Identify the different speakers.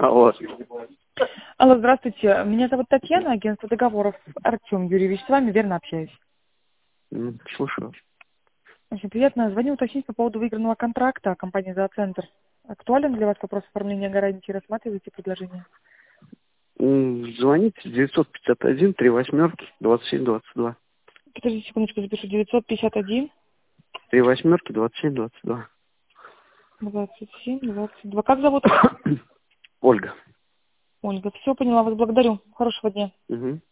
Speaker 1: Алло.
Speaker 2: Алло, здравствуйте. Меня зовут Татьяна, агентство договоров Артем Юрьевич. С вами верно общаюсь.
Speaker 1: Слушаю.
Speaker 2: Очень приятно. Звоню уточнить по поводу выигранного контракта компании «Зооцентр». Актуален для вас вопрос оформления гарантии? Рассматриваете предложение?
Speaker 1: Звоните 951 3 восьмерки 27 22.
Speaker 2: Подождите секундочку, запишу. 951
Speaker 1: 3 восьмерки 27 22.
Speaker 2: 27 22. Как зовут?
Speaker 1: Ольга.
Speaker 2: Ольга. Все, поняла вас. Благодарю. Хорошего дня.
Speaker 1: Угу.